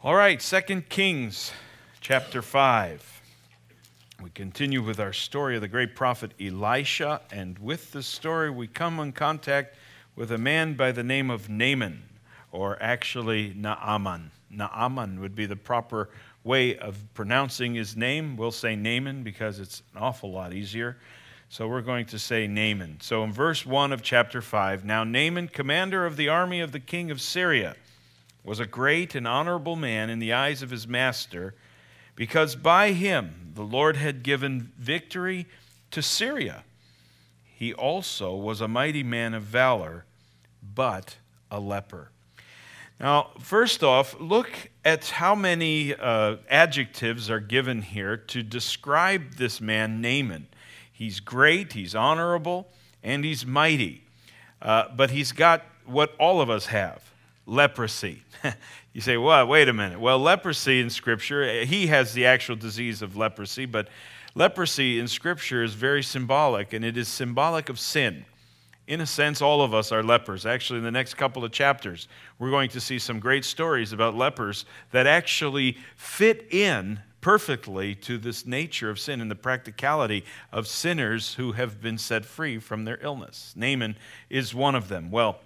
All right, 2 Kings chapter 5. We continue with our story of the great prophet Elisha, and with this story we come in contact with a man by the name of Naaman, or actually Naaman. Naaman would be the proper way of pronouncing his name. We'll say Naaman because it's an awful lot easier. So we're going to say Naaman. So in verse 1 of chapter 5, now Naaman, commander of the army of the king of Syria, was a great and honorable man in the eyes of his master, because by him the Lord had given victory to Syria. He also was a mighty man of valor, but a leper. Now, first off, look at how many adjectives are given here to describe this man, Naaman. He's great, he's honorable, and he's mighty. But he's got what all of us have. Leprosy. You say, well, wait a minute. Well, leprosy in Scripture, he has the actual disease of leprosy, but leprosy in Scripture is very symbolic, and it is symbolic of sin. In a sense, all of us are lepers. Actually, in the next couple of chapters, we're going to see some great stories about lepers that actually fit in perfectly to this nature of sin and the practicality of sinners who have been set free from their illness. Naaman is one of them. Well,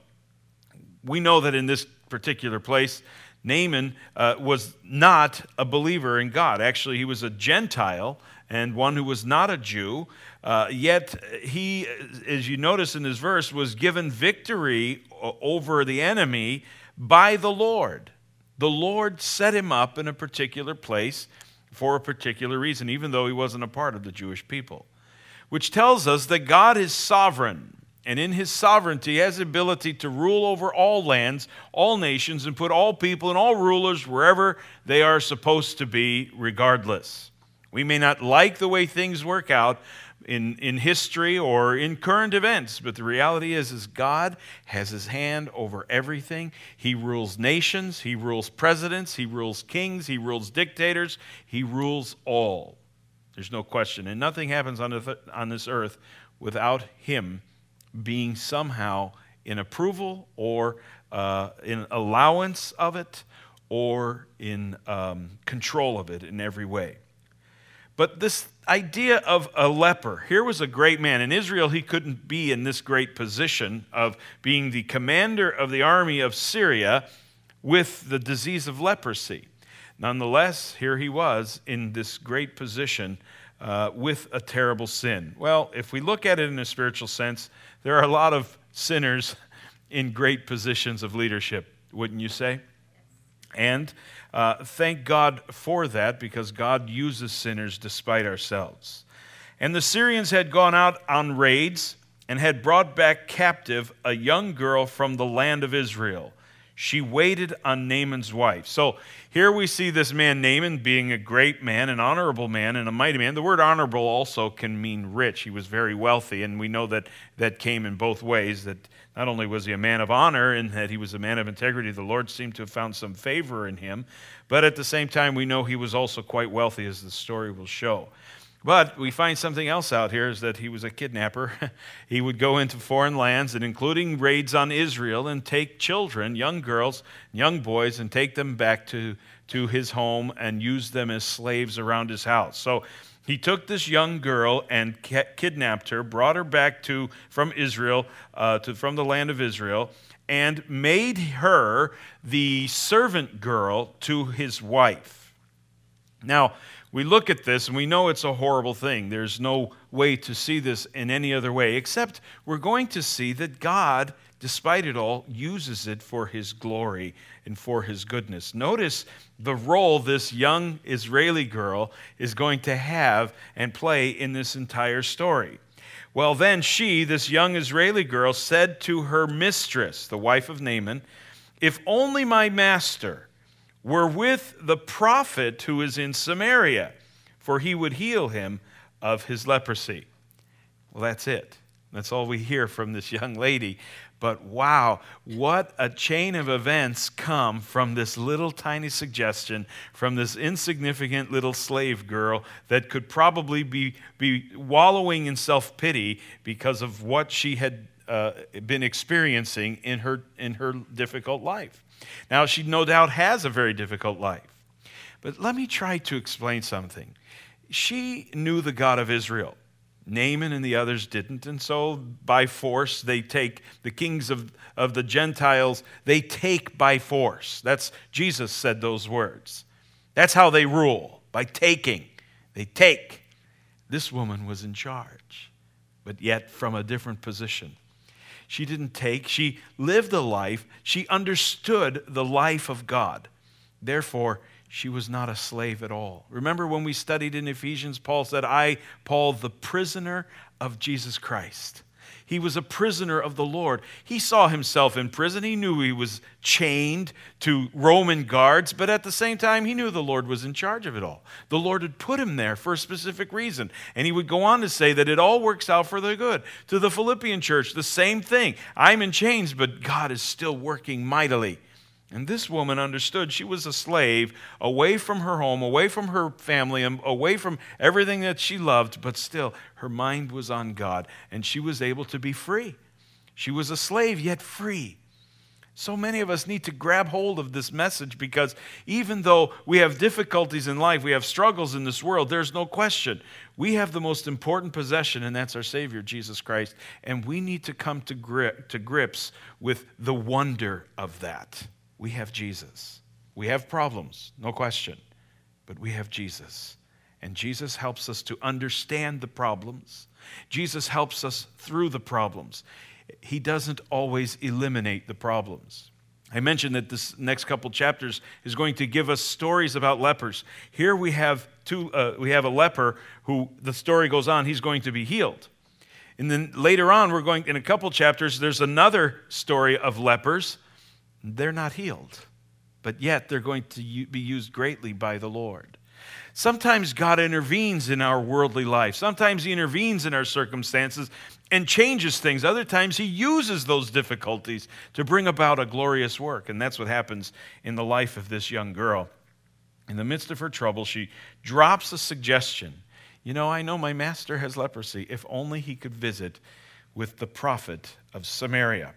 we know that in this particular place, Naaman was not a believer in God. Actually, he was a Gentile and one who was not a Jew. Yet he, as you notice in this verse, was given victory over the enemy by the Lord. The Lord set him up in a particular place for a particular reason, even though he wasn't a part of the Jewish people, which tells us that God is sovereign. And in his sovereignty, he has the ability to rule over all lands, all nations, and put all people and all rulers wherever they are supposed to be, regardless. We may not like the way things work out in history or in current events, but the reality is God has his hand over everything. He rules nations, he rules presidents, he rules kings, he rules dictators, he rules all. There's no question. And nothing happens on this earth without him being somehow in approval or in allowance of it or in control of it in every way. But this idea of a leper, here was a great man. In Israel, he couldn't be in this great position of being the commander of the army of Syria with the disease of leprosy. Nonetheless, here he was in this great position with a terrible sin. Well, if we look at it in a spiritual sense, there are a lot of sinners in great positions of leadership, wouldn't you say? And thank God for that, because God uses sinners despite ourselves. And the Syrians had gone out on raids and had brought back captive a young girl from the land of Israel. She waited on Naaman's wife. So here we see this man Naaman being a great man, an honorable man, and a mighty man. The word honorable also can mean rich. He was very wealthy, and we know that that came in both ways, that not only was he a man of honor and that he was a man of integrity, the Lord seemed to have found some favor in him, but at the same time we know he was also quite wealthy, as the story will show. But we find something else out here, is that he was a kidnapper. He would go into foreign lands, and including raids on Israel, and take children, young girls, young boys, and take them back to his home and use them as slaves around his house. So he took this young girl and kidnapped her, brought her back from Israel, from the land of Israel, and made her the servant girl to his wife. Now, we look at this and we know it's a horrible thing. There's no way to see this in any other way, except we're going to see that God, despite it all, uses it for his glory and for his goodness. Notice the role this young Israeli girl is going to have and play in this entire story. Well, then she, this young Israeli girl, said to her mistress, the wife of Naaman, "If only my master were with the prophet who is in Samaria, for he would heal him of his leprosy." Well, that's it. That's all we hear from this young lady. But wow, what a chain of events come from this little tiny suggestion from this insignificant little slave girl that could probably be wallowing in self-pity because of what she had been experiencing in her difficult life. Now, she no doubt has a very difficult life. But let me try to explain something. She knew the God of Israel. Naaman and the others didn't, and so by force they take the kings of the Gentiles, they take by force. That's Jesus said those words. That's how they rule, by taking. They take. This woman was in charge, but yet from a different position. She didn't take, she lived a life, she understood the life of God. Therefore, she was not a slave at all. Remember when we studied in Ephesians, Paul said, I, Paul, the prisoner of Jesus Christ. He was a prisoner of the Lord. He saw himself in prison. He knew he was chained to Roman guards, but at the same time, he knew the Lord was in charge of it all. The Lord had put him there for a specific reason. And he would go on to say that it all works out for the good. To the Philippian church, the same thing. I'm in chains, but God is still working mightily. And this woman understood she was a slave, away from her home, away from her family, away from everything that she loved, but still her mind was on God, and she was able to be free. She was a slave, yet free. So many of us need to grab hold of this message, because even though we have difficulties in life, we have struggles in this world, there's no question. We have the most important possession, and that's our Savior, Jesus Christ, and we need to come to grips with the wonder of that. We have Jesus. We have problems, no question, but we have Jesus. And Jesus helps us to understand the problems. Jesus helps us through the problems. He doesn't always eliminate the problems. I mentioned that this next couple chapters is going to give us stories about lepers. Here we have a leper who, the story goes on, he's going to be healed. And then later on, in a couple chapters, there's another story of lepers. They're not healed, but yet they're going to be used greatly by the Lord. Sometimes God intervenes in our worldly life. Sometimes He intervenes in our circumstances and changes things. Other times He uses those difficulties to bring about a glorious work. And that's what happens in the life of this young girl. In the midst of her trouble, she drops a suggestion. I know my master has leprosy. If only he could visit with the prophet of Samaria.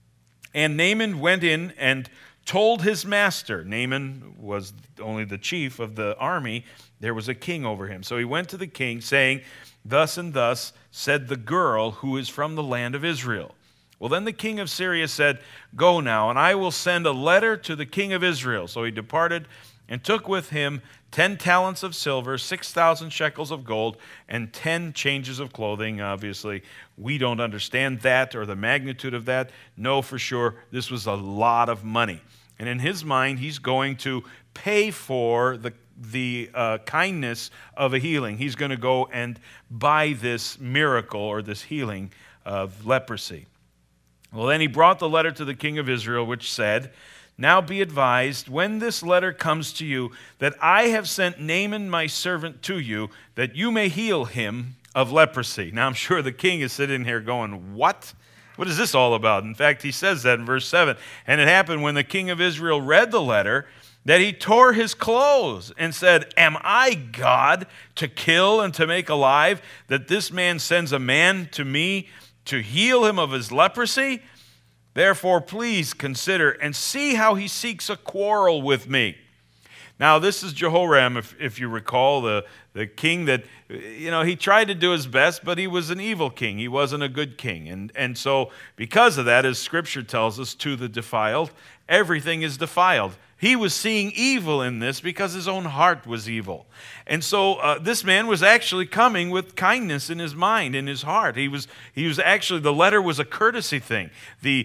And Naaman went in and told his master. Naaman was only the chief of the army. There was a king over him. So he went to the king saying, thus and thus said the girl who is from the land of Israel. Well, then the king of Syria said, go now, and I will send a letter to the king of Israel. So he departed and took with him 10 talents of silver, 6,000 shekels of gold, and 10 changes of clothing. Obviously, we don't understand that or the magnitude of that. No, for sure, this was a lot of money. And in his mind, he's going to pay for the kindness of a healing. He's going to go and buy this miracle or this healing of leprosy. Well, then he brought the letter to the king of Israel, which said, now be advised, when this letter comes to you, that I have sent Naaman my servant to you, that you may heal him of leprosy. Now I'm sure the king is sitting here going, what? What is this all about? In fact, he says that in verse 7. And it happened when the king of Israel read the letter, that he tore his clothes and said, am I God to kill and to make alive, that this man sends a man to me to heal him of his leprosy? Therefore, please consider and see how he seeks a quarrel with me. Now, this is Jehoram, if you recall, the king that, he tried to do his best, but he was an evil king. He wasn't a good king. And so, because of that, as Scripture tells us, to the defiled, everything is defiled. He was seeing evil in this because his own heart was evil. And so this man was actually coming with kindness in his mind, in his heart. He was actually, the letter was a courtesy thing. The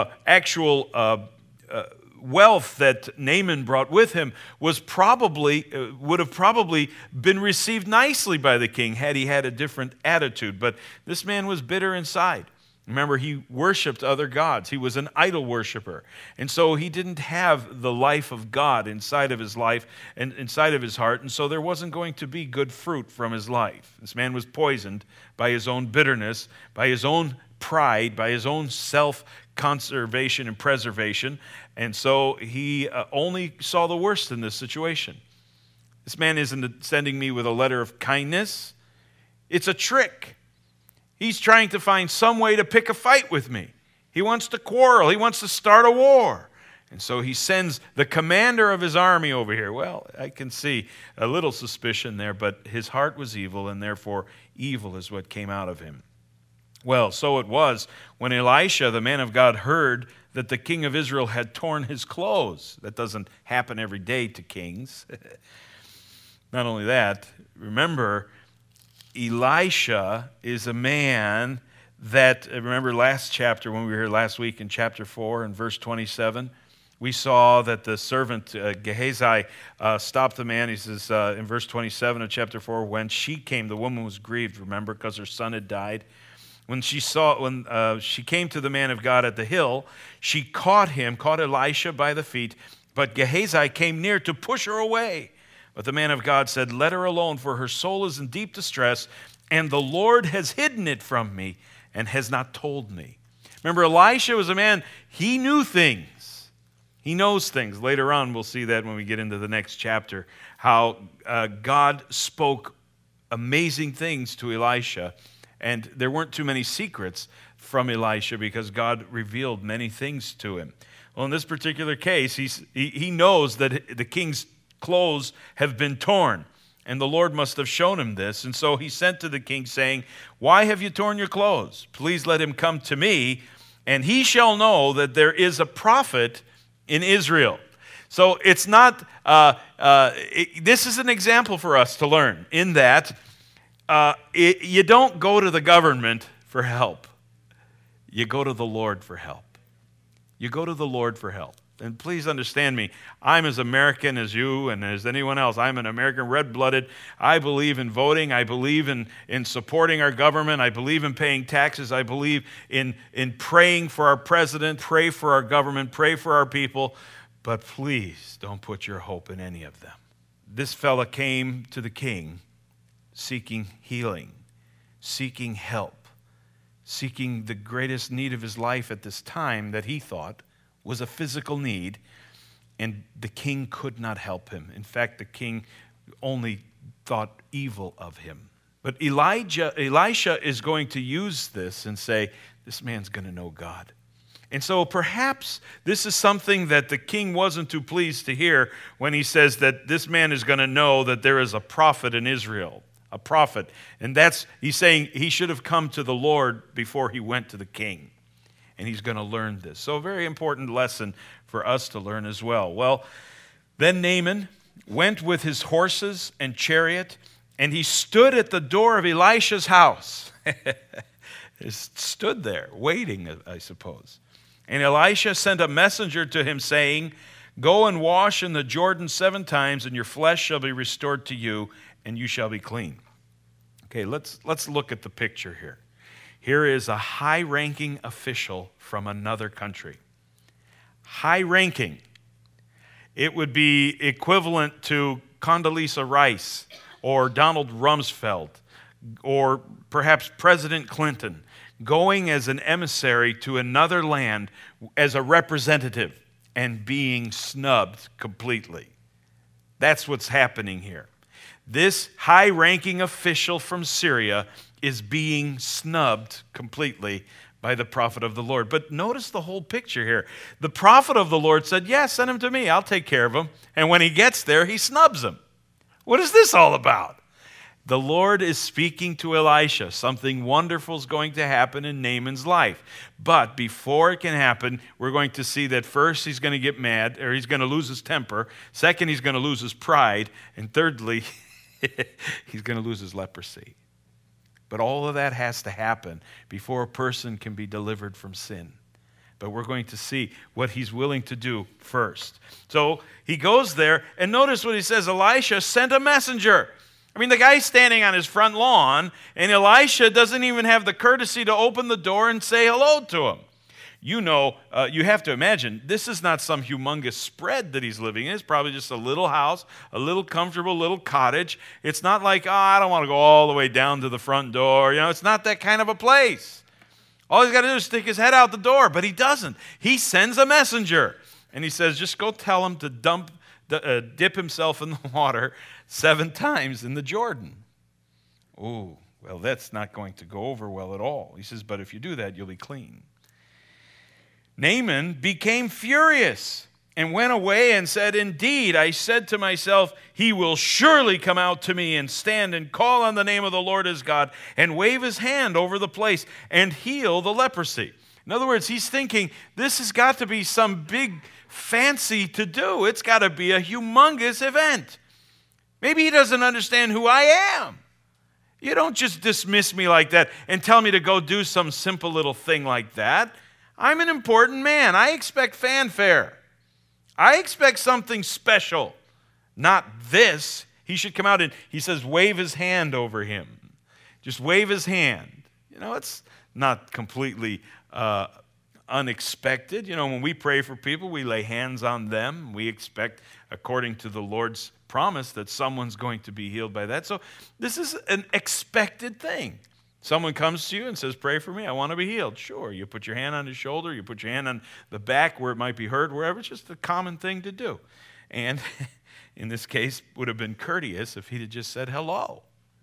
actual wealth that Naaman brought with him would have probably been received nicely by the king had he had a different attitude. But this man was bitter inside. Remember, he worshiped other gods. He was an idol worshiper. And so he didn't have the life of God inside of his life and inside of his heart. And so there wasn't going to be good fruit from his life. This man was poisoned by his own bitterness, by his own pride, by his own self-conservation and preservation. And so he only saw the worst in this situation. This man isn't sending me with a letter of kindness. It's a trick. He's trying to find some way to pick a fight with me. He wants to quarrel. He wants to start a war. And so he sends the commander of his army over here. Well, I can see a little suspicion there, but his heart was evil, and therefore evil is what came out of him. Well, so it was when Elisha, the man of God, heard that the king of Israel had torn his clothes. That doesn't happen every day to kings. Not only that, remember, Elisha is a man that, remember last chapter when we were here last week in chapter 4 and verse 27, we saw that the servant Gehazi stopped the man. He says in verse 27 of chapter 4, when she came, the woman was grieved, remember, because her son had died. When she came to the man of God at the hill, she caught Elisha by the feet, but Gehazi came near to push her away. But the man of God said, let her alone, for her soul is in deep distress, and the Lord has hidden it from me and has not told me. Remember, Elisha was a man, he knew things. He knows things. Later on, we'll see that when we get into the next chapter, how God spoke amazing things to Elisha, and there weren't too many secrets from Elisha because God revealed many things to him. Well, in this particular case, he knows that the king's clothes have been torn, and the Lord must have shown him this. And so he sent to the king saying, why have you torn your clothes? Please let him come to me, and he shall know that there is a prophet in Israel. So it's not, this is an example for us to learn in that you don't go to the government for help. You go to the Lord for help. You go to the Lord for help. And please understand me, I'm as American as you and as anyone else. I'm an American, red-blooded. I believe in voting. I believe in supporting our government. I believe in paying taxes. I believe in praying for our president, pray for our government, pray for our people. But please don't put your hope in any of them. This fella came to the king seeking healing, seeking help, seeking the greatest need of his life at this time that he thought was a physical need, and the king could not help him. In fact, the king only thought evil of him. But Elisha is going to use this and say, this man's going to know God. And so perhaps this is something that the king wasn't too pleased to hear when he says that this man is going to know that there is a prophet in Israel, a prophet. And he's saying he should have come to the Lord before he went to the king. And he's going to learn this. So a very important lesson for us to learn as well. Well, then Naaman went with his horses and chariot, and he stood at the door of Elisha's house. He stood there, waiting, I suppose. And Elisha sent a messenger to him, saying, go and wash in the Jordan 7 times, and your flesh shall be restored to you, and you shall be clean. Okay, let's look at the picture here. Here is a high-ranking official from another country. High-ranking. It would be equivalent to Condoleezza Rice or Donald Rumsfeld or perhaps President Clinton going as an emissary to another land as a representative and being snubbed completely. That's what's happening here. This high-ranking official from Syria is being snubbed completely by the prophet of the Lord. But notice the whole picture here. The prophet of the Lord said, yes, send him to me. I'll take care of him. And when he gets there, he snubs him. What is this all about? The Lord is speaking to Elisha. Something wonderful is going to happen in Naaman's life. But before it can happen, we're going to see that first he's going to get mad, or he's going to lose his temper. Second, he's going to lose his pride. And thirdly, he's going to lose his leprosy. But all of that has to happen before a person can be delivered from sin. But we're going to see what he's willing to do first. So he goes there, and notice what he says. Elisha sent a messenger. I mean, the guy's standing on his front lawn, and Elisha doesn't even have the courtesy to open the door and say hello to him. You know, you have to imagine, this is not some humongous spread that he's living in. It's probably just a little house, a little comfortable little cottage. It's not like, I don't want to go all the way down to the front door. You know, it's not that kind of a place. All he's got to do is stick his head out the door, but he doesn't. He sends a messenger, and he says, just go tell him to dip himself in the water 7 times in the Jordan. Ooh, Well, that's not going to go over well at all. He says, but if you do that, you'll be clean. Naaman became furious and went away and said, indeed, I said to myself, he will surely come out to me and stand and call on the name of the Lord his God and wave his hand over the place and heal the leprosy. In other words, he's thinking, this has got to be some big fancy to do. It's got to be a humongous event. Maybe he doesn't understand who I am. You don't just dismiss me like that and tell me to go do some simple little thing like that. I'm an important man. I expect fanfare. I expect something special. Not this. He should come out and, he says, wave his hand over him. Just wave his hand. You know, it's not completely unexpected. You know, when we pray for people, we lay hands on them. We expect, according to the Lord's promise, that someone's going to be healed by that. So this is an expected thing. Someone comes to you and says, pray for me, I want to be healed. Sure, you put your hand on his shoulder, you put your hand on the back where it might be hurt, wherever. It's just a common thing to do. And in this case, would have been courteous if he'd have just said hello.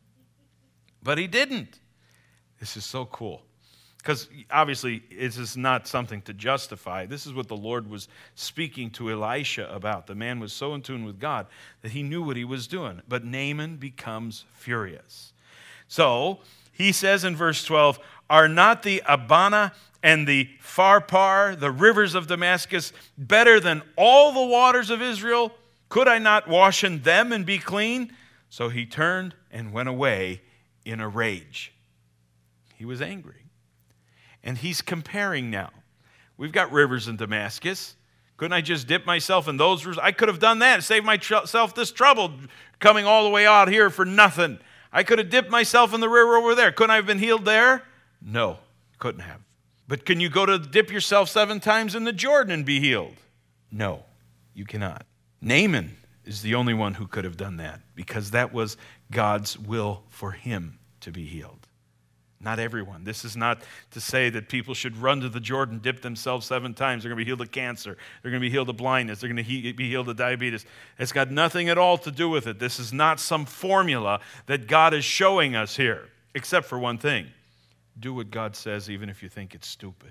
But he didn't. This is so cool. Because obviously, this is not something to justify. This is what the Lord was speaking to Elisha about. The man was so in tune with God that he knew what he was doing. But Naaman becomes furious. So he says in verse 12, are not the Abana and the Pharpar, the rivers of Damascus, better than all the waters of Israel? Could I not wash in them and be clean? So he turned and went away in a rage. He was angry. And he's comparing now. We've got rivers in Damascus. Couldn't I just dip myself in those rivers? I could have done that and saved myself this trouble coming all the way out here for nothing. I could have dipped myself in the river over there. Couldn't I have been healed there? No, couldn't have. But can you go to dip yourself 7 times in the Jordan and be healed? No, you cannot. Naaman is the only one who could have done that because that was God's will for him to be healed. Not everyone. This is not to say that people should run to the Jordan, dip themselves 7 times. They're going to be healed of cancer. They're going to be healed of blindness. They're going to be healed of diabetes. It's got nothing at all to do with it. This is not some formula that God is showing us here, except for one thing. Do what God says even if you think it's stupid.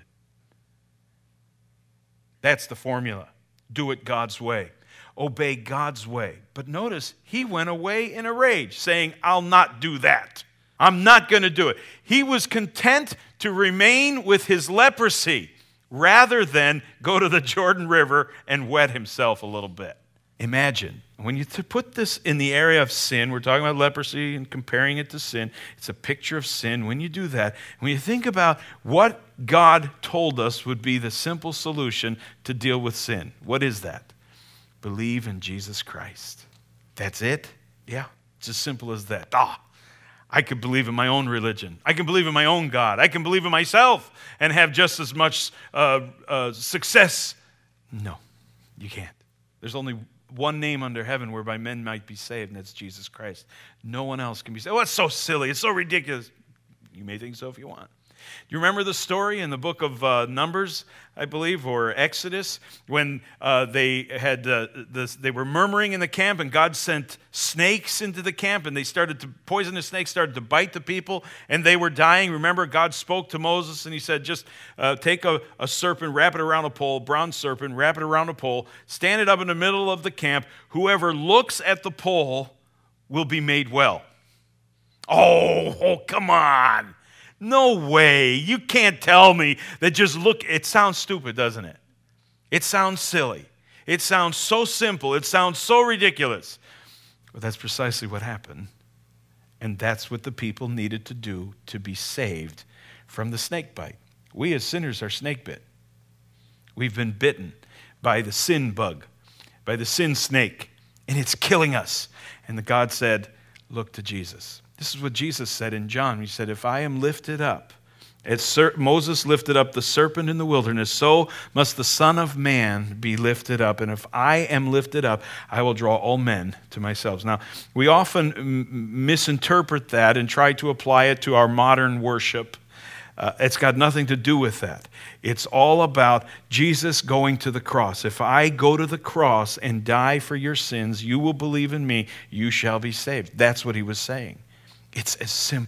That's the formula. Do it God's way. Obey God's way. But notice, he went away in a rage, saying, I'll not do that. I'm not going to do it. He was content to remain with his leprosy rather than go to the Jordan River and wet himself a little bit. Imagine, when you put this in the area of sin, we're talking about leprosy and comparing it to sin. It's a picture of sin. When you do that, when you think about what God told us would be the simple solution to deal with sin, what is that? Believe in Jesus Christ. That's it? Yeah, it's as simple as that. I could believe in my own religion. I can believe in my own God. I can believe in myself and have just as much success. No, you can't. There's only one name under heaven whereby men might be saved, and that's Jesus Christ. No one else can be saved. Oh, it's so silly. It's so ridiculous. You may think so if you want. Do you remember the story in the book of Numbers, I believe, or Exodus, when they were murmuring in the camp and God sent snakes into the camp and poisonous snakes started to bite the people and they were dying? Remember, God spoke to Moses and he said, just take a serpent, wrap it around a pole, bronze serpent, wrap it around a pole, stand it up in the middle of the camp. Whoever looks at the pole will be made well. Oh, come on. No way. You can't tell me that just look. It sounds stupid, doesn't it? It sounds silly. It sounds so simple. It sounds so ridiculous. But that's precisely what happened. And that's what the people needed to do to be saved from the snake bite. We as sinners are snake bit. We've been bitten by the sin bug, by the sin snake, and it's killing us. And God said, look to Jesus. This is what Jesus said in John. He said, if I am lifted up, as Moses lifted up the serpent in the wilderness, so must the Son of Man be lifted up. And if I am lifted up, I will draw all men to myself. Now, we often misinterpret that and try to apply it to our modern worship. It's got nothing to do with that. It's all about Jesus going to the cross. If I go to the cross and die for your sins, you will believe in me, you shall be saved. That's what he was saying. It's as simple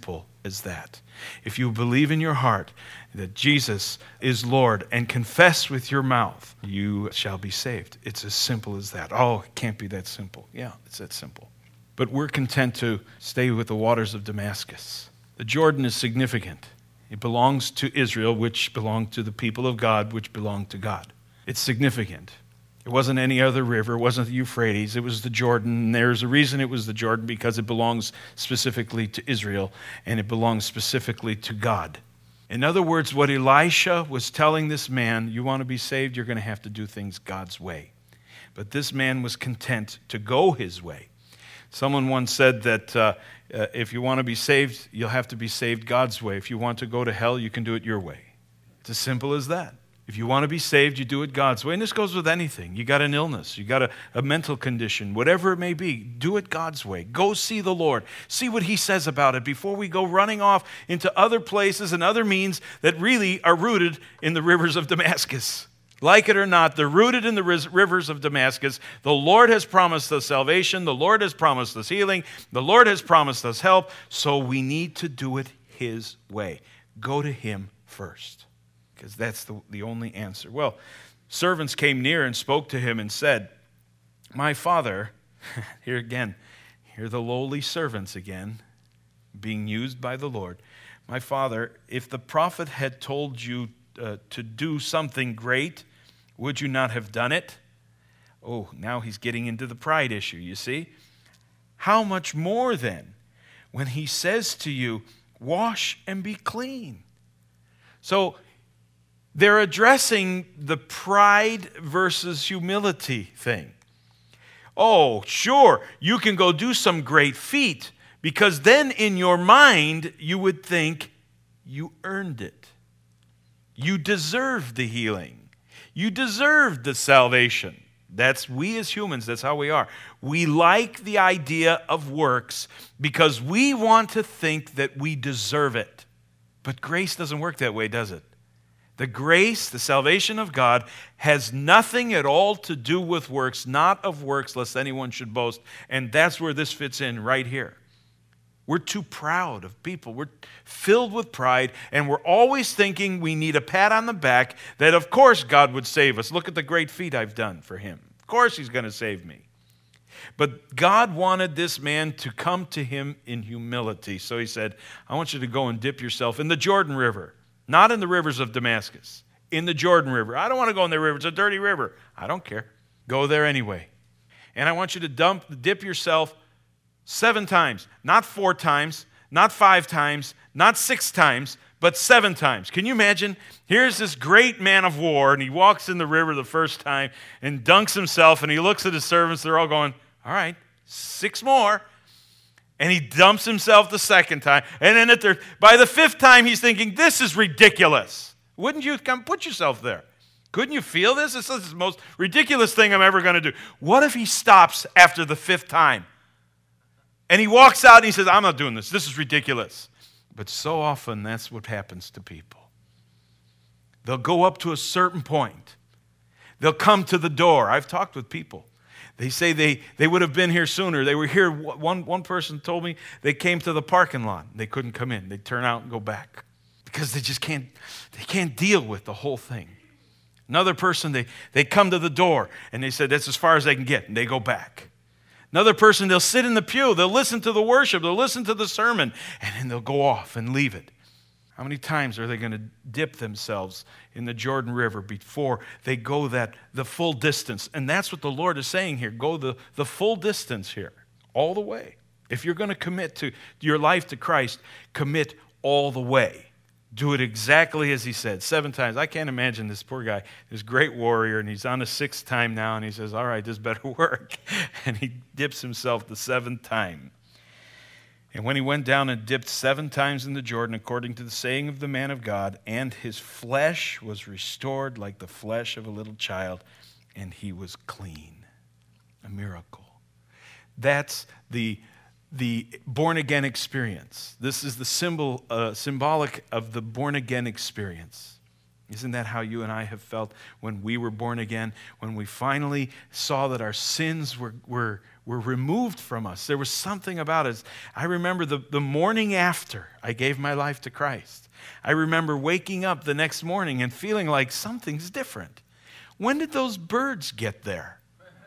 as that. If you believe in your heart that Jesus is Lord and confess with your mouth, you shall be saved. It's as simple as that. Oh, it can't be that simple. Yeah, it's that simple. But we're content to stay with the waters of Damascus. The Jordan is significant. It belongs to Israel, which belonged to the people of God, which belonged to God. It's significant. It wasn't any other river. It wasn't the Euphrates. It was the Jordan. And there's a reason it was the Jordan, because it belongs specifically to Israel, and it belongs specifically to God. In other words, what Elisha was telling this man, you want to be saved, you're going to have to do things God's way. But this man was content to go his way. Someone once said that if you want to be saved, you'll have to be saved God's way. If you want to go to hell, you can do it your way. It's as simple as that. If you want to be saved, you do it God's way. And this goes with anything. You got an illness. You got a mental condition. Whatever it may be, do it God's way. Go see the Lord. See what He says about it before we go running off into other places and other means that really are rooted in the rivers of Damascus. Like it or not, they're rooted in the rivers of Damascus. The Lord has promised us salvation. The Lord has promised us healing. The Lord has promised us help. So we need to do it His way. Go to Him first, because that's the only answer. Well, servants came near and spoke to him and said, my father, here again, here the lowly servants again, being used by the Lord. My father, if the prophet had told you to do something great, would you not have done it? Oh, now he's getting into the pride issue, you see. How much more then, when he says to you, wash and be clean? So, they're addressing the pride versus humility thing. Oh, sure, you can go do some great feat, because then in your mind you would think you earned it. You deserved the healing. You deserved the salvation. That's we as humans, that's how we are. We like the idea of works because we want to think that we deserve it. But grace doesn't work that way, does it? The grace, the salvation of God, has nothing at all to do with works, not of works, lest anyone should boast. And that's where this fits in right here. We're too proud of people. We're filled with pride, and we're always thinking we need a pat on the back that, of course, God would save us. Look at the great feat I've done for Him. Of course He's going to save me. But God wanted this man to come to Him in humility. So He said, I want you to go and dip yourself in the Jordan River. Not in the rivers of Damascus, in the Jordan River. I don't want to go in the river. It's a dirty river. I don't care. Go there anyway. And I want you to dip yourself 7 times. Not 4 times, not 5 times, not 6 times, but 7 times. Can you imagine? Here's this great man of war, and he walks in the river the first time and dunks himself, and he looks at his servants. They're all going, all right, 6 more. And he dumps himself the second time. And then by the 5th time, he's thinking, this is ridiculous. Wouldn't you come put yourself there? Couldn't you feel this? This is the most ridiculous thing I'm ever going to do. What if he stops after the 5th time? And he walks out and he says, I'm not doing this. This is ridiculous. But so often, that's what happens to people. They'll go up to a certain point. They'll come to the door. I've talked with people. They say they would have been here sooner. They were here. One person told me they came to the parking lot. They couldn't come in. They'd turn out and go back because they just can't deal with the whole thing. Another person, they come to the door and they said, that's as far as they can get, and they go back. Another person, they'll sit in the pew. They'll listen to the worship. They'll listen to the sermon, and then they'll go off and leave it. How many times are they going to dip themselves in the Jordan River before they go the full distance? And that's what the Lord is saying here. Go the full distance here, all the way. If you're going to commit to your life to Christ, commit all the way. Do it exactly as He said, 7 times. I can't imagine this poor guy, this great warrior, and he's on the 6th time now, and he says, all right, this better work. And he dips himself the 7th time. And when he went down and dipped 7 times in the Jordan, according to the saying of the man of God, and his flesh was restored like the flesh of a little child, and he was clean. A miracle. That's the born-again experience. This is the symbolic of the born-again experience. Isn't that how you and I have felt when we were born again? When we finally saw that our sins were removed from us. There was something about us. I remember the morning after I gave my life to Christ. I remember waking up the next morning and feeling like something's different. When did those birds get there?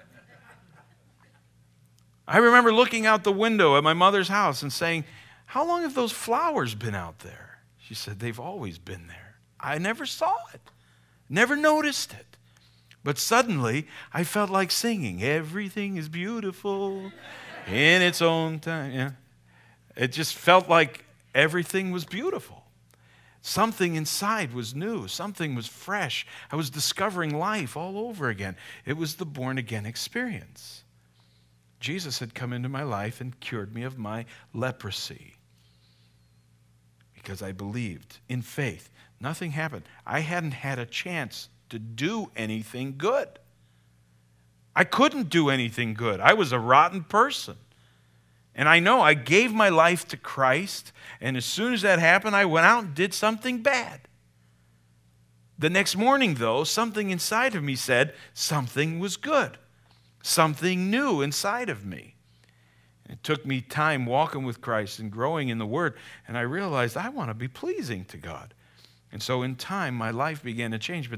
I remember looking out the window at my mother's house and saying, how long have those flowers been out there? She said, they've always been there. I never saw it, never noticed it. But suddenly, I felt like singing, everything is beautiful in its own time. Yeah. It just felt like everything was beautiful. Something inside was new. Something was fresh. I was discovering life all over again. It was the born-again experience. Jesus had come into my life and cured me of my leprosy because I believed in faith. Nothing happened. I hadn't had a chance to do anything good. I couldn't do anything good. I was a rotten person. And I know I gave my life to Christ, and as soon as that happened, I went out and did something bad. The next morning, though, something inside of me said something was good. Something new inside of me. It took me time walking with Christ and growing in the Word, and I realized I want to be pleasing to God. And so in time, my life began to change, but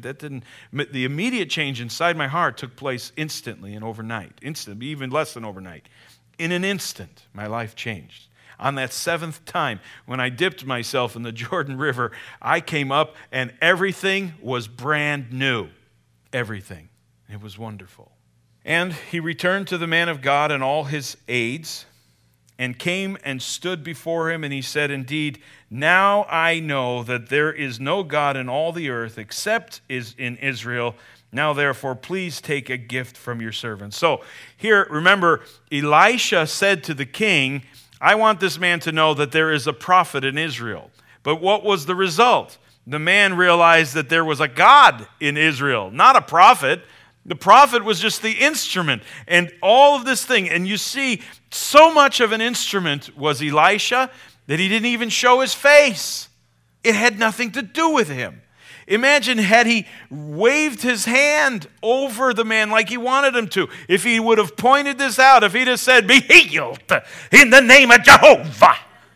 the immediate change inside my heart took place instantly and overnight. Instantly, even less than overnight. In an instant, my life changed. On that seventh time, when I dipped myself in the Jordan River, I came up and everything was brand new. Everything. It was wonderful. And he returned to the man of God and all his aides, and came and stood before him, and he said, indeed, now I know that there is no God in all the earth except is in Israel. Now, therefore, please take a gift from your servant. So here, remember, Elisha said to the king, I want this man to know that there is a prophet in Israel. But what was the result? The man realized that there was a God in Israel, not a prophet. The prophet was just the instrument and all of this thing. And you see, so much of an instrument was Elisha that he didn't even show his face. It had nothing to do with him. Imagine had he waved his hand over the man like he wanted him to. If he would have pointed this out, if he'd have said, be healed in the name of Jehovah.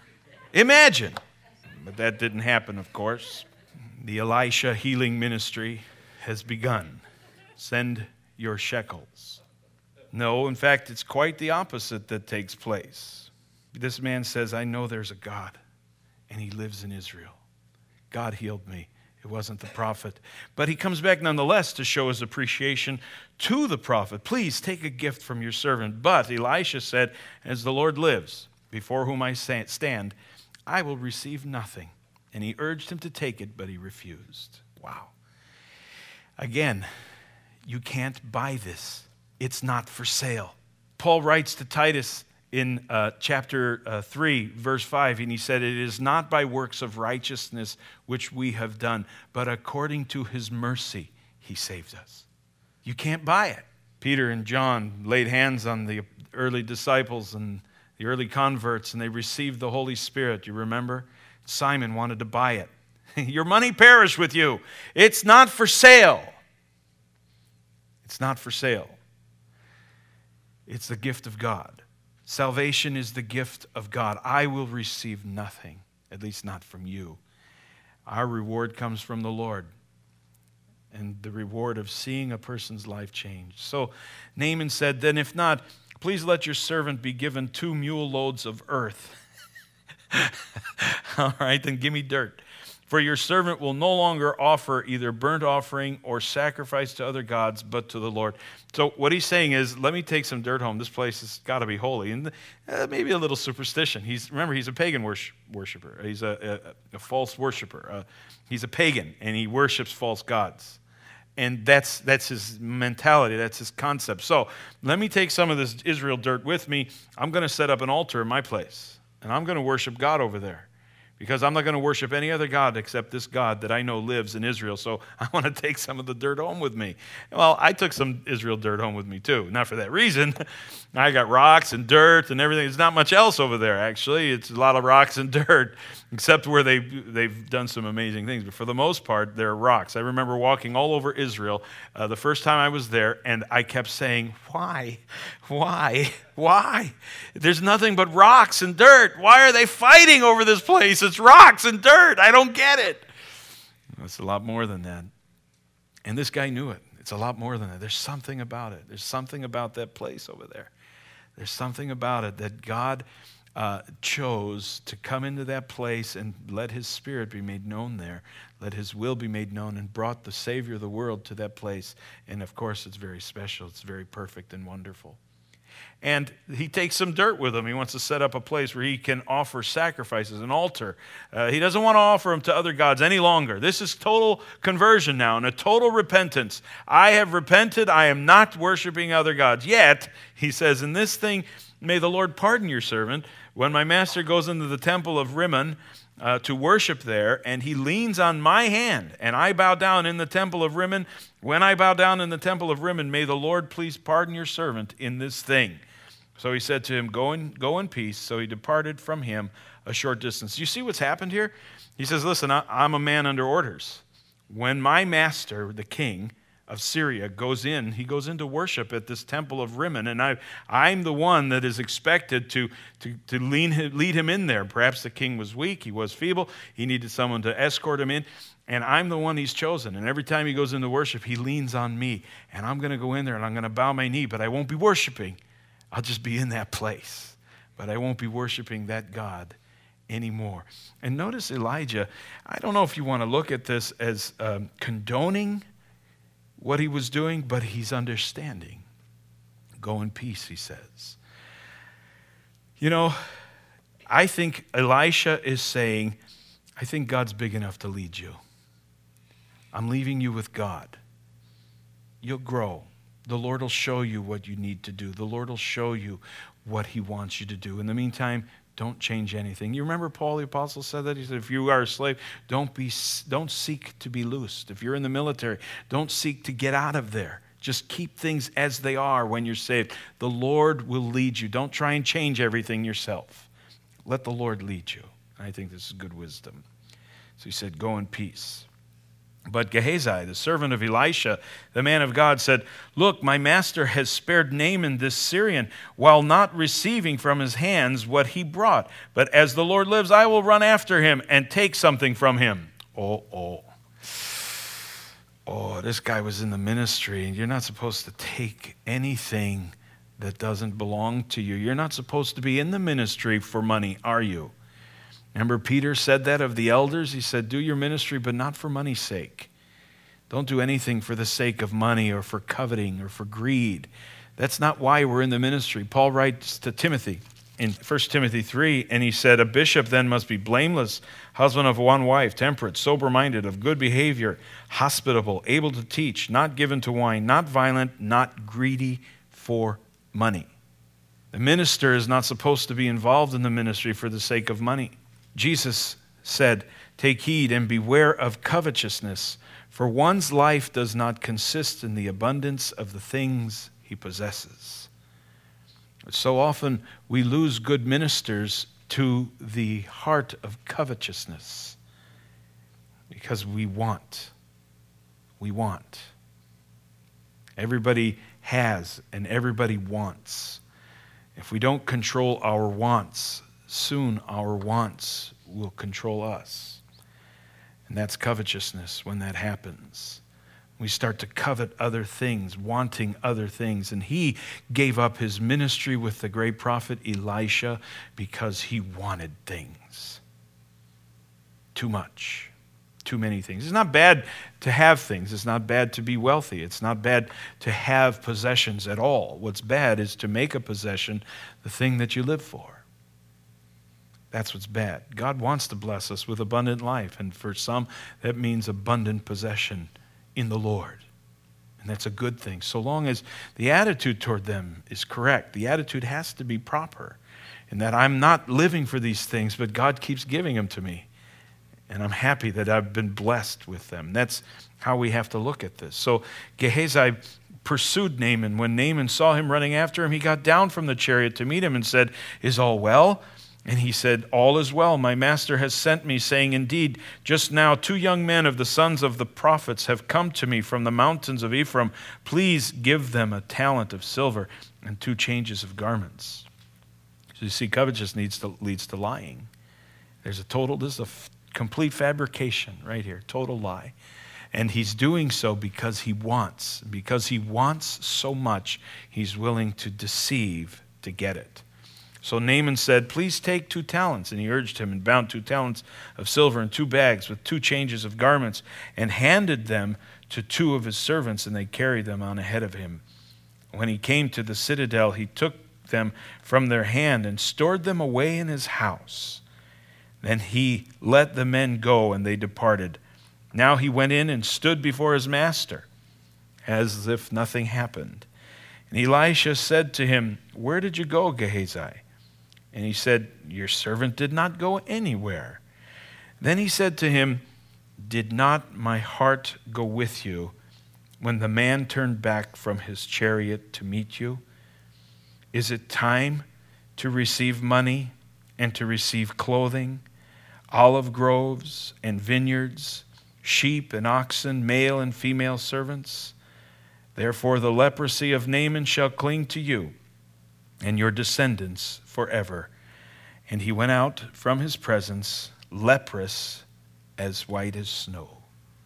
Imagine. But that didn't happen, of course. The Elisha healing ministry has begun. Send your shekels. No, in fact, it's quite the opposite that takes place. This man says, I know there's a God, and he lives in Israel. God healed me. It wasn't the prophet. But he comes back nonetheless to show his appreciation to the prophet. Please take a gift from your servant. But Elisha said, as the Lord lives, before whom I stand, I will receive nothing. And he urged him to take it, but he refused. Wow. Again, you can't buy this. It's not for sale. Paul writes to Titus in chapter 3, verse 5, and he said, it is not by works of righteousness which we have done, but according to his mercy he saved us. You can't buy it. Peter and John laid hands on the early disciples and the early converts, and they received the Holy Spirit. You remember? Simon wanted to buy it. Your money perish with you. It's not for sale. It's not for sale. It's the gift of God. Salvation is the gift of God. I will receive nothing, at least not from you. Our reward comes from the Lord, and the reward of seeing a person's life change. So Naaman said, then if not, please let your servant be given 2 mule loads of earth. All right, then give me dirt. For your servant will no longer offer either burnt offering or sacrifice to other gods, but to the Lord. So what he's saying is, let me take some dirt home. This place has got to be holy. And maybe a little superstition. Remember, he's a pagan worshiper. He's a false worshiper. He's a pagan, and he worships false gods. And that's his mentality. That's his concept. So let me take some of this Israel dirt with me. I'm going to set up an altar in my place, and I'm going to worship God over there. because I'm not going to worship any other God except this God that I know lives in Israel, so I want to take some of the dirt home with me. Well, I took some Israel dirt home with me too. Not for that reason. I got rocks and dirt and everything. There's not much else over there, actually. It's a lot of rocks and dirt, except where they've done some amazing things. But for the most part, they're rocks. I remember walking all over Israel the first time I was there, and I kept saying, why? Why? Why? There's nothing but rocks and dirt. Why are they fighting over this place? It's rocks and dirt. I don't get it. It's a lot more than that. And this guy knew it. It's a lot more than that. There's something about it. There's something about that place over there. There's something about it that God chose to come into that place and let his Spirit be made known there. Let his will be made known, and brought the Savior of the world to that place. And of course, it's very special. It's very perfect and wonderful. And he takes some dirt with him. He wants to set up a place where he can offer sacrifices, an altar. He doesn't want to offer them to other gods any longer. This is total conversion now and a total repentance. I have repented. I am not worshiping other gods. Yet, he says, in this thing, may the Lord pardon your servant. When my master goes into the temple of Rimmon to worship there, and he leans on my hand, and I bow down in the temple of Rimmon, when I bow down in the temple of Rimmon, may the Lord please pardon your servant in this thing. So he said to him, go in peace. So he departed from him a short distance. You see what's happened here? He says, listen, I'm a man under orders. When my master, the king of Syria, goes in, he goes into worship at this temple of Rimmon, and I'm the one that is expected to lead him in there. Perhaps the king was weak, he was feeble, he needed someone to escort him in, and I'm the one he's chosen. And every time he goes into worship, he leans on me, and I'm going to go in there and I'm going to bow my knee, but I won't be worshiping. I'll just be in that place, but I won't be worshiping that God anymore. And notice Elijah, I don't know if you want to look at this as condoning what he was doing, but he's understanding. Go in peace, he says. You know, I think Elisha is saying, I think God's big enough to lead you. I'm leaving you with God. You'll grow. The Lord will show you what you need to do. The Lord will show you what he wants you to do. In the meantime, don't change anything. You remember Paul the Apostle said that? He said, if you are a slave, don't seek to be loosed. If you're in the military, don't seek to get out of there. Just keep things as they are when you're saved. The Lord will lead you. Don't try and change everything yourself. Let the Lord lead you. I think this is good wisdom. So he said, go in peace. But Gehazi, the servant of Elisha, the man of God, said, look, my master has spared Naaman this Syrian while not receiving from his hands what he brought. But as the Lord lives, I will run after him and take something from him. Oh, this guy was in the ministry, and you're not supposed to take anything that doesn't belong to you. You're not supposed to be in the ministry for money, are you? Remember Peter said that of the elders? He said, do your ministry, but not for money's sake. Don't do anything for the sake of money or for coveting or for greed. That's not why we're in the ministry. Paul writes to Timothy in 1 Timothy 3, and he said, a bishop then must be blameless, husband of one wife, temperate, sober-minded, of good behavior, hospitable, able to teach, not given to wine, not violent, not greedy for money. The minister is not supposed to be involved in the ministry for the sake of money. Jesus said, take heed and beware of covetousness, for one's life does not consist in the abundance of the things he possesses. But so often we lose good ministers to the heart of covetousness because we want. We want. Everybody has and everybody wants. If we don't control our wants, soon our wants will control us. And that's covetousness when that happens. We start to covet other things, wanting other things. And he gave up his ministry with the great prophet Elisha because he wanted things. Too much. Too many things. It's not bad to have things. It's not bad to be wealthy. It's not bad to have possessions at all. What's bad is to make a possession the thing that you live for. That's what's bad. God wants to bless us with abundant life, and for some, that means abundant possession in the Lord. And that's a good thing, so long as the attitude toward them is correct. The attitude has to be proper, in that I'm not living for these things, but God keeps giving them to me. And I'm happy that I've been blessed with them. That's how we have to look at this. So Gehazi pursued Naaman. When Naaman saw him running after him, he got down from the chariot to meet him and said, "Is all well?" And he said, "All is well. My master has sent me, saying, indeed, just now 2 young men of the sons of the prophets have come to me from the mountains of Ephraim. Please give them a talent of silver and 2 changes of garments." So you see, covetousness leads to lying. This is a complete fabrication right here, total lie. And he's doing so because he wants. Because he wants so much, he's willing to deceive to get it. So Naaman said, "Please take 2 talents. And he urged him and bound 2 talents of silver in 2 bags with 2 changes of garments and handed them to 2 of his servants, and they carried them on ahead of him. When he came to the citadel, he took them from their hand and stored them away in his house. Then he let the men go, and they departed. Now he went in and stood before his master, as if nothing happened. And Elisha said to him, "Where did you go, Gehazi?" And he said, "Your servant did not go anywhere." Then he said to him, "Did not my heart go with you when the man turned back from his chariot to meet you? Is it time to receive money and to receive clothing, olive groves and vineyards, sheep and oxen, male and female servants? Therefore the leprosy of Naaman shall cling to you and your descendants forever." And he went out from his presence, leprous, as white as snow.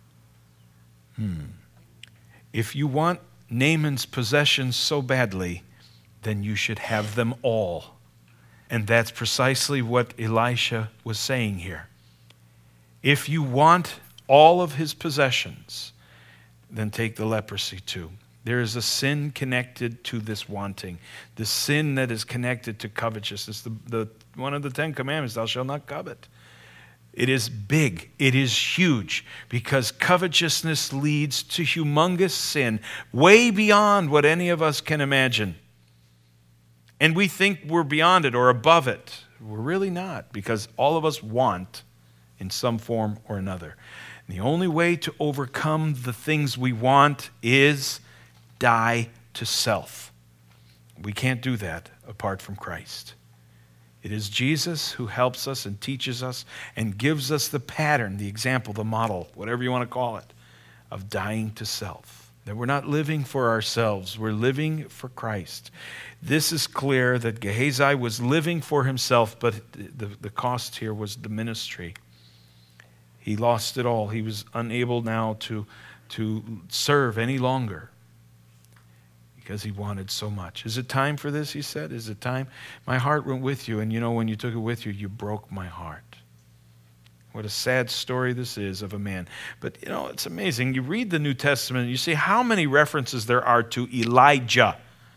If you want Naaman's possessions so badly, then you should have them all. And that's precisely what Elisha was saying here. If you want all of his possessions, then take the leprosy too. There is a sin connected to this wanting. The sin that is connected to covetousness. One of the 10 commandments, thou shalt not covet. It is big. It is huge, because covetousness leads to humongous sin, way beyond what any of us can imagine. And we think we're beyond it or above it. We're really not, because all of us want in some form or another. And the only way to overcome the things we want is die to self. We can't do that apart from Christ. It is Jesus who helps us and teaches us and gives us the pattern, the example, the model, whatever you want to call it, of dying to self. That we're not living for ourselves, we're living for Christ. This is clear that Gehazi was living for himself, but the cost here was the ministry. He lost it all. He was unable now to serve any longer because he wanted so much. Is it time for this, he said? Is it time? My heart went with you, and when you took it with you, you broke my heart. What a sad story this is of a man. But, it's amazing. You read the New Testament, and you see how many references there are to Elijah.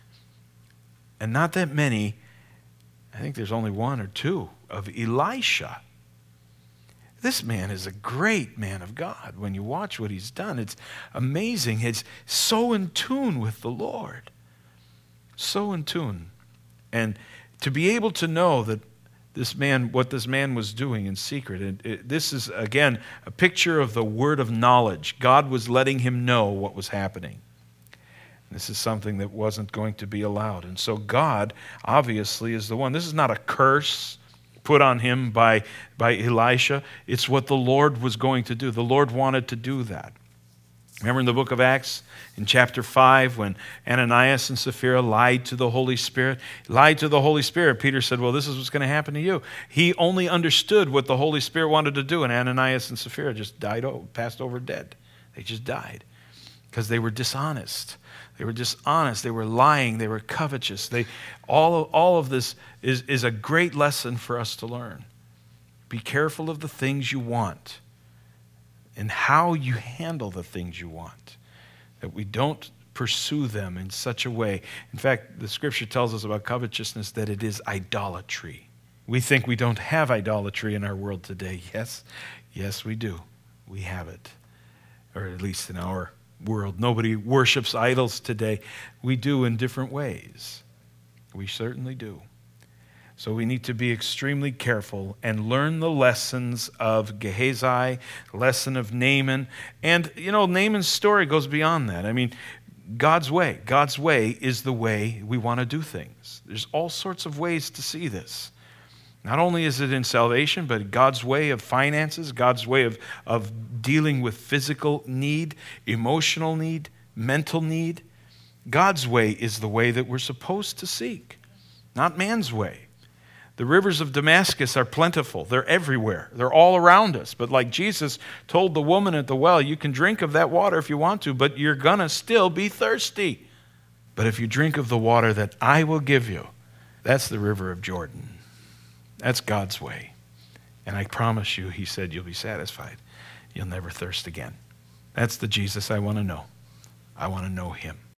And not that many. I think there's only 1 or 2 of Elisha. This man is a great man of God. When you watch what he's done, it's amazing. He's so in tune with the Lord. So in tune. And to be able to know that what this man was doing in secret, this is, again, a picture of the word of knowledge. God was letting him know what was happening. This is something that wasn't going to be allowed. And so God, obviously, is the one. This is not a curse put on him by Elisha. It's what the Lord was going to do. The Lord wanted to do that. Remember in the book of Acts, in chapter 5, when Ananias and Sapphira lied to the Holy Spirit? Peter said, well, this is what's going to happen to you. He only understood what the Holy Spirit wanted to do, and Ananias and Sapphira just passed over dead. They just died because they were dishonest. They were dishonest. They were lying. They were covetous. All of this is a great lesson for us to learn. Be careful of the things you want and how you handle the things you want, that we don't pursue them in such a way. In fact, the scripture tells us about covetousness that it is idolatry. We think we don't have idolatry in our world today. Yes, we do. We have it, or at least in our world. Nobody worships idols today. We do in different ways. We certainly do. So we need to be extremely careful and learn the lessons of Gehazi, lesson of Naaman. And, Naaman's story goes beyond that. I mean, God's way is the way we want to do things. There's all sorts of ways to see this. Not only is it in salvation, but God's way of finances, God's way of dealing with physical need, emotional need, mental need. God's way is the way that we're supposed to seek, not man's way. The rivers of Damascus are plentiful. They're everywhere. They're all around us. But like Jesus told the woman at the well, you can drink of that water if you want to, but you're going to still be thirsty. But if you drink of the water that I will give you, that's the river of Jordan. That's God's way. And I promise you, he said, you'll be satisfied. You'll never thirst again. That's the Jesus I want to know. I want to know him.